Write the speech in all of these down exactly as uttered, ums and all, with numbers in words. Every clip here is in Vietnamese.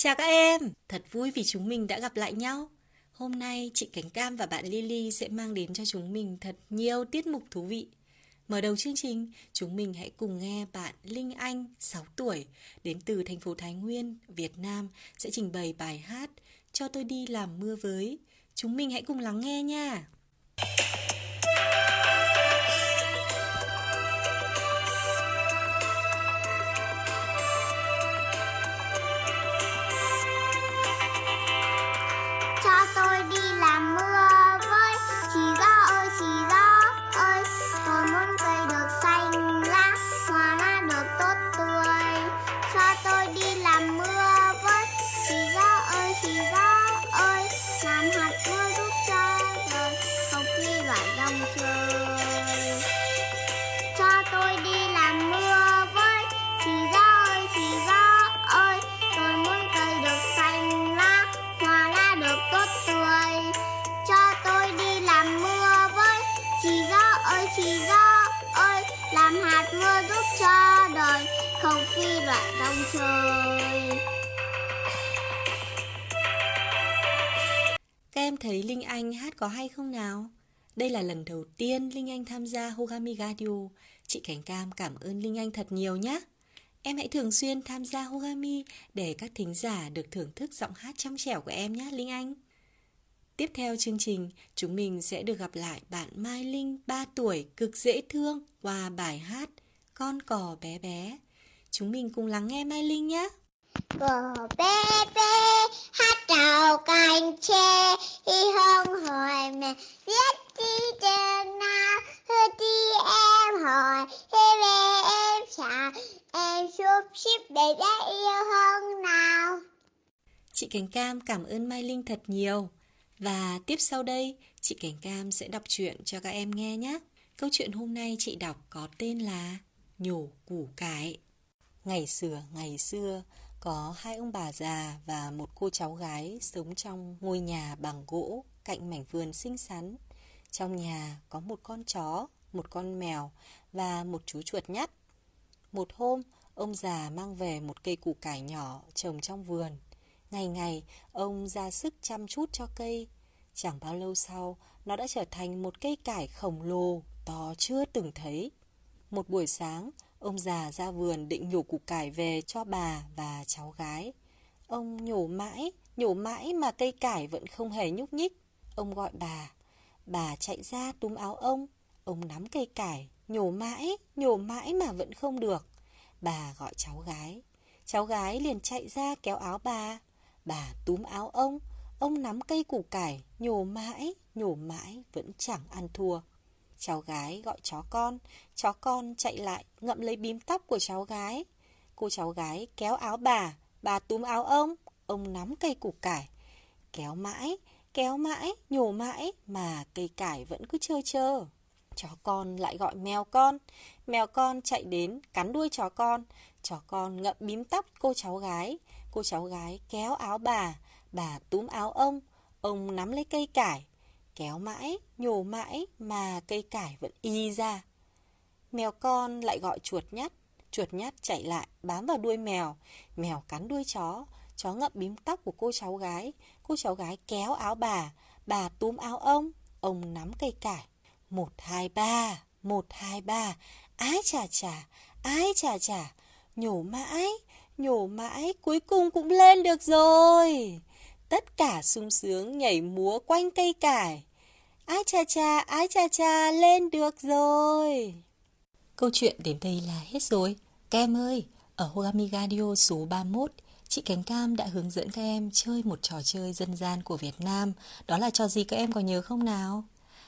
Chào các em, thật vui vì chúng mình đã gặp lại nhau. Hôm nay chị Cánh Cam và bạn Lily sẽ mang đến cho chúng mình thật nhiều tiết mục thú vị. Mở đầu chương trình, chúng mình hãy cùng nghe bạn Linh Anh, sáu tuổi, đến từ thành phố Thái Nguyên, Việt Nam sẽ trình bày bài hát Cho tôi đi làm mưa với. Chúng mình hãy cùng lắng nghe nha. Cho tôi đi làm mưa với, chỉ gió ơi chỉ gió ơi, tôi muốn cây được xanh lá, hoa lá được tốt tươi. Cho tôi đi làm mưa với, chỉ gió ơi chỉ gió ơi, làm hạt mưa giúp cho đời không khí loạn đông trời. Cho tôi đi làm mưa với, chỉ gió ơi chỉ gió ơi, tôi muốn cây được xanh lá, hoa lá được tốt tươi. Cho tôi đi làm mưa với, chỉ gió ơi chỉ gió ơi, làm hạt mưa giúp cho đời không khí loạn đông trời. Các em thấy Linh Anh hát có hay không nào? Đây là lần đầu tiên Linh Anh tham gia Hogami Radio. Chị Cánh Cam cảm ơn Linh Anh thật nhiều nhé. Em hãy thường xuyên tham gia Hogami để các thính giả được thưởng thức giọng hát trong trẻo của em nhé Linh Anh. Tiếp theo chương trình, chúng mình sẽ được gặp lại bạn Mai Linh, ba tuổi, cực dễ thương qua bài hát Con cò bé bé. Chúng mình cùng lắng nghe Mai Linh nhé. Cò bé bé hát chào cành tre, đi hông hỏi mẹ biết đi đường nào, hơ đi em hỏi, thế về em chào, em giúp ship để đã yêu không nào. Chị Cánh Cam cảm ơn Mai Linh thật nhiều. Và tiếp sau đây, chị Cánh Cam sẽ đọc truyện cho các em nghe nhé. Câu chuyện hôm nay chị đọc có tên là Nhổ củ cải. Ngày xưa, ngày xưa, có hai ông bà già và một cô cháu gái sống trong ngôi nhà bằng gỗ cạnh mảnh vườn xinh xắn. Trong nhà có một con chó, một con mèo và một chú chuột nhắt. Một hôm, ông già mang về một cây củ cải nhỏ trồng trong vườn. Ngày ngày, ông ra sức chăm chút cho cây. Chẳng bao lâu sau, nó đã trở thành một cây cải khổng lồ, to chưa từng thấy. Một buổi sáng, ông già ra vườn định nhổ củ cải về cho bà và cháu gái. Ông nhổ mãi, nhổ mãi mà cây cải vẫn không hề nhúc nhích. Ông gọi bà. Bà chạy ra túm áo ông. Ông nắm cây cải, nhổ mãi, nhổ mãi mà vẫn không được. Bà gọi cháu gái. Cháu gái liền chạy ra kéo áo bà. Bà túm áo ông. Ông nắm cây củ cải, nhổ mãi, nhổ mãi vẫn chẳng ăn thua. Cháu gái gọi chó con. Chó con chạy lại ngậm lấy bím tóc của cháu gái. Cô cháu gái kéo áo bà. Bà túm áo ông. Ông nắm cây củ cải. Kéo mãi, kéo mãi, nhổ mãi mà cây cải vẫn cứ trơ trơ. Chó con lại gọi mèo con. Mèo con chạy đến cắn đuôi chó con. Chó con ngậm bím tóc cô cháu gái. Cô cháu gái kéo áo bà. Bà túm áo ông. Ông nắm lấy cây cải. Kéo mãi, nhổ mãi mà cây cải vẫn y ra. Mèo con lại gọi chuột nhắt. Chuột nhắt chạy lại bám vào đuôi mèo. Mèo cắn đuôi chó. Chó ngậm bím tóc của cô cháu gái. Cô cháu gái kéo áo bà. Bà túm áo ông. Ông nắm cây cải. Một, hai, ba. Một, hai, ba. Ái chà chà, ái chà chà. Nhổ mãi, nhổ mãi, cuối cùng cũng lên được rồi. Tất cả sung sướng nhảy múa quanh cây cải. Ái chà chà, ái chà chà, lên được rồi. Câu chuyện đến đây là hết rồi. Các em ơi, ở Hogami Radio số ba mươi mốt, chị Cánh Cam đã hướng dẫn các em chơi một trò chơi dân gian của Việt Nam. Đó là trò gì các em có nhớ không nào?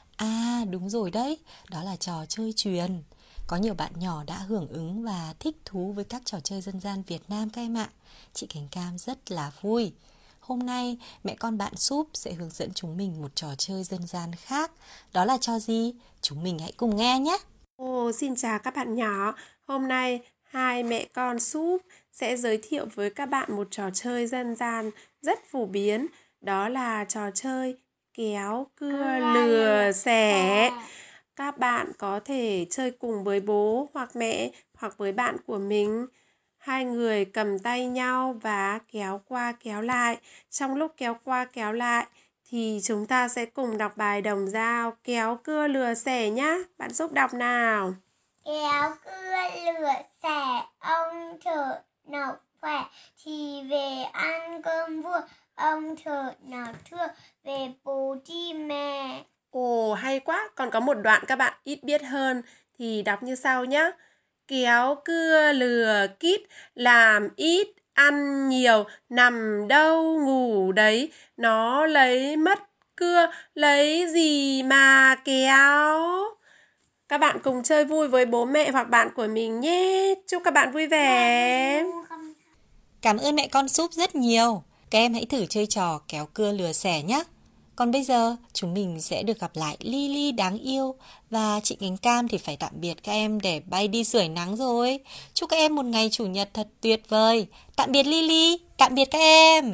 À đúng rồi đấy, đó là trò chơi chuyền. Có nhiều bạn nhỏ đã hưởng ứng và thích thú với các trò chơi dân gian Việt Nam các em ạ. Chị Cánh Cam rất là vui. Hôm nay mẹ con bạn Súp sẽ hướng dẫn chúng mình một trò chơi dân gian khác. Đó là trò gì? Chúng mình hãy cùng nghe nhé. Ồ, xin chào các bạn nhỏ. Hôm nay hai mẹ con Súp sẽ giới thiệu với các bạn một trò chơi dân gian rất phổ biến. Đó là trò chơi kéo cưa lừa xẻ. Các bạn có thể chơi cùng với bố hoặc mẹ hoặc với bạn của mình. Hai người cầm tay nhau và kéo qua kéo lại. Trong lúc kéo qua kéo lại thì chúng ta sẽ cùng đọc bài đồng dao kéo cưa lừa xẻ nhá. Bạn giúp đọc nào. Kéo cưa lửa xẻ, ông thợ nọ khỏe thì về ăn cơm vua, ông thợ nọ thưa về bố đi mẹ. Ồ, hay quá. Còn có một đoạn các bạn ít biết hơn thì đọc như sau nhé. Kéo cưa lừa kít, làm ít ăn nhiều, nằm đâu ngủ đấy, nó lấy mất cưa, lấy gì mà kéo. Các bạn cùng chơi vui với bố mẹ hoặc bạn của mình nhé. Chúc các bạn vui vẻ. Cảm ơn mẹ con Súp rất nhiều. Các em hãy thử chơi trò kéo cưa lừa xẻ nhé. Còn bây giờ chúng mình sẽ được gặp lại Lily đáng yêu. Và chị Cánh Cam thì phải tạm biệt các em để bay đi sưởi nắng rồi. Chúc các em một ngày Chủ nhật thật tuyệt vời. Tạm biệt Lily, tạm biệt các em.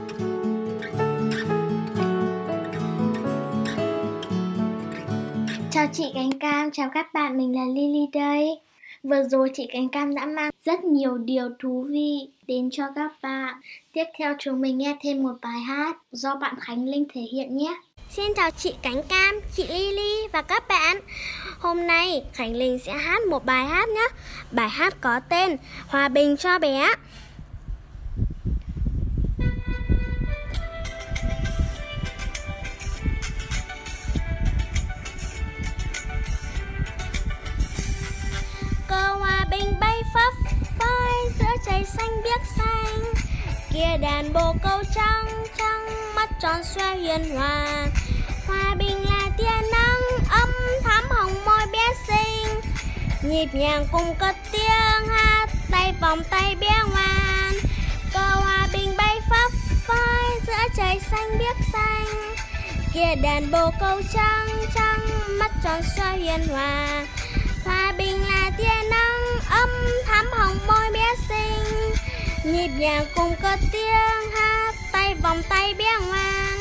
Chào chị Cánh Cam, chào các bạn, mình là Lily đây. Vừa rồi chị Cánh Cam đã mang rất nhiều điều thú vị đến cho các bạn. Tiếp theo chúng mình nghe thêm một bài hát do bạn Khánh Linh thể hiện nhé. Xin chào chị Cánh Cam, chị Lily và các bạn. Hôm nay Khánh Linh sẽ hát một bài hát nhé. Bài hát có tên Hòa bình cho bé. Cờ hòa bình bay phấp phới giữa trời xanh biếc xanh, kia đàn bồ câu trắng trắng mắt tròn xoe hiền hòa. Hòa bình là tia nắng ấm thắm hồng môi bé xinh, nhịp nhàng cùng cất tiếng hát tay vòng tay bé ngoan. Cờ hòa bình bay phấp phới giữa trời xanh biếc xanh, kia đàn bồ câu trắng trắng mắt tròn xoe hiền hòa. Hòa bình là tia nắng ấm thắm hồng môi bé xinh, nhịp nhàng cùng cất tiếng hát tay vòng tay bé ngoan.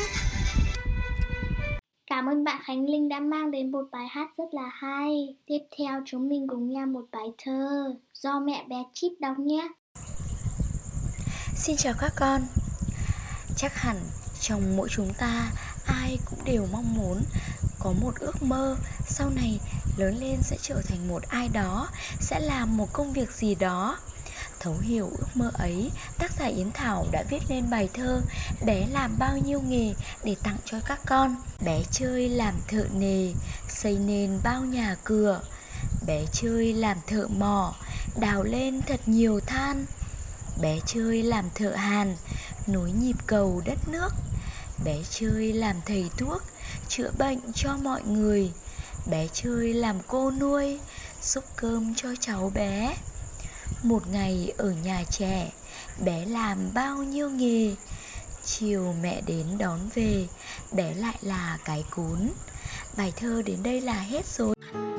Cảm ơn bạn Khánh Linh đã mang đến một bài hát rất là hay. Tiếp theo chúng mình cùng nghe một bài thơ do mẹ bé Chip đọc nhé. Xin chào các con. Chắc hẳn trong mỗi chúng ta ai cũng đều mong muốn có một ước mơ sau này lớn lên sẽ trở thành một ai đó, sẽ làm một công việc gì đó. Thấu hiểu ước mơ ấy, tác giả Yến Thảo đã viết lên bài thơ Bé làm bao nhiêu nghề để tặng cho các con. Bé chơi làm thợ nề, xây nên bao nhà cửa. Bé chơi làm thợ mỏ, đào lên thật nhiều than. Bé chơi làm thợ hàn, nối nhịp cầu đất nước. Bé chơi làm thầy thuốc, chữa bệnh cho mọi người. Bé chơi làm cô nuôi, xúc cơm cho cháu bé. Một ngày ở nhà trẻ, bé làm bao nhiêu nghề. Chiều mẹ đến đón về, bé lại là cái cún. Bài thơ đến đây là hết rồi.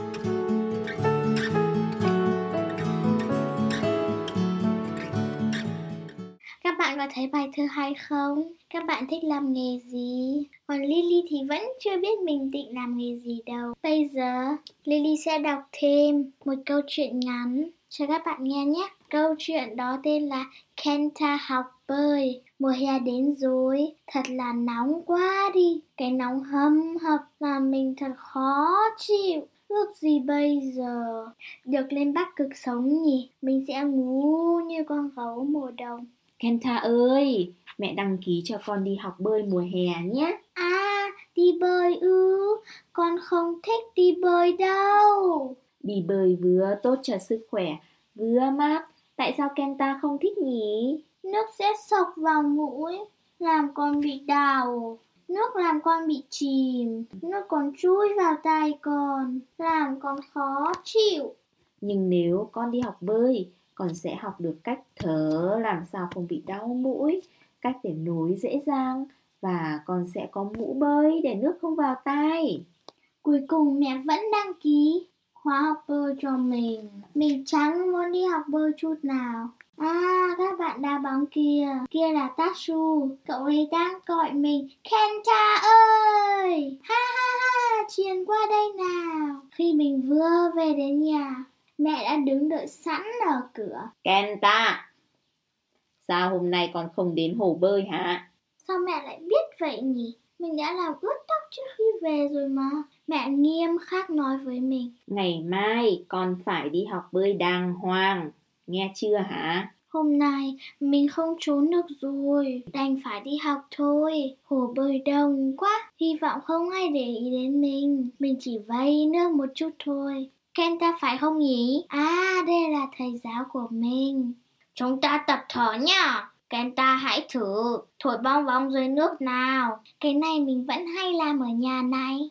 Các bạn có thấy bài thơ hay không? Các bạn thích làm nghề gì? Còn Lily thì vẫn chưa biết mình định làm nghề gì đâu. Bây giờ Lily sẽ đọc thêm một câu chuyện ngắn cho các bạn nghe nhé. Câu chuyện đó tên là Kenta học bơi. Mùa hè đến rồi, thật là nóng quá đi. Cái nóng hâm hập làm mình thật khó chịu. Ước gì bây giờ được lên Bắc Cực sống nhỉ? Mình sẽ ngu như con gấu mùa đông. Kenta ơi, mẹ đăng ký cho con đi học bơi mùa hè nhé. À, đi bơi ư? Con không thích đi bơi đâu. Đi bơi vừa tốt cho sức khỏe, vừa mát. Tại sao Kenta không thích nhỉ? Nước sẽ sộc vào mũi, làm con bị đau. Nước làm con bị chìm. Nước còn chui vào tai con, làm con khó chịu. Nhưng nếu con đi học bơi, con sẽ học được cách thở làm sao không bị đau mũi, cách để nối dễ dàng, và con sẽ có mũ bơi để nước không vào tai. Cuối cùng mẹ vẫn đăng ký khóa học bơi cho mình. Mình chẳng muốn đi học bơi chút nào. À, các bạn đá bóng kia, kia là Tatsu. Cậu ấy đang gọi mình Kenta ơi. Ha ha ha, truyền qua đây nào. Khi mình vừa về đến nhà, Mẹ đã đứng đợi sẵn ở cửa. Kenta, sao hôm nay con không đến hồ bơi hả? Sao mẹ lại biết vậy nhỉ? Mình đã làm ướt tóc trước khi về rồi mà. Mẹ nghiêm khắc nói với mình. Ngày mai con phải đi học bơi đàng hoàng, nghe chưa hả? Hôm nay mình không trốn được rồi, đành phải đi học thôi. Hồ bơi đông quá, hy vọng không ai để ý đến mình. Mình chỉ vay nước một chút thôi. Kenta phải không nhỉ? À, đây là thầy giáo của mình. Chúng ta tập thở nhá. Kenta hãy thử thổi bong bóng dưới nước nào. Cái này mình vẫn hay làm ở nhà này.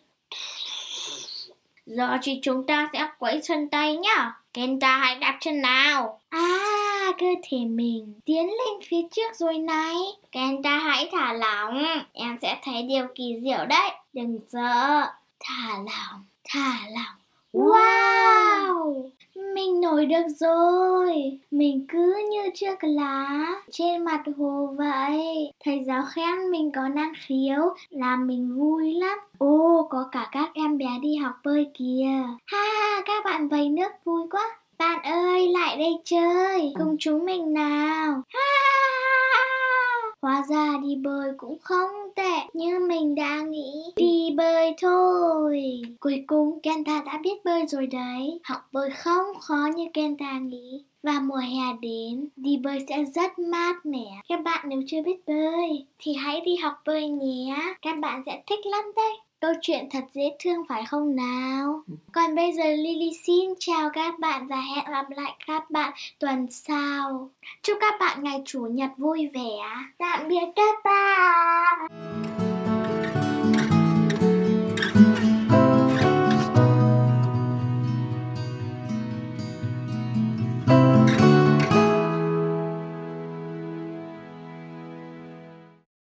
Giờ thì chúng ta sẽ quẫy chân tay nhá. Kenta hãy đạp chân nào. À, cơ thể mình tiến lên phía trước rồi này. Kenta hãy thả lỏng. Em sẽ thấy điều kỳ diệu đấy. Đừng sợ. Thả lỏng, thả lỏng. Wow! Mình nổi được rồi. Mình cứ như chiếc lá trên mặt hồ vậy. Thầy giáo khen mình có năng khiếu, làm mình vui lắm. Ô, có cả các em bé đi học bơi kìa. Ha ha, các bạn vầy nước vui quá. Bạn ơi, lại đây chơi cùng chúng mình nào. Ha ha. Hóa ra đi bơi cũng không tệ như mình đã nghĩ. Đi bơi thôi. Cuối cùng Kenta đã biết bơi rồi đấy. Học bơi không khó như Kenta nghĩ. Và mùa hè đến, đi bơi sẽ rất mát mẻ. Các bạn nếu chưa biết bơi thì hãy đi học bơi nhé. Các bạn sẽ thích lắm đấy. Câu chuyện thật dễ thương phải không nào? Còn bây giờ Lily xin chào các bạn và hẹn gặp lại các bạn tuần sau. Chúc các bạn ngày Chủ nhật vui vẻ. Tạm biệt các bạn.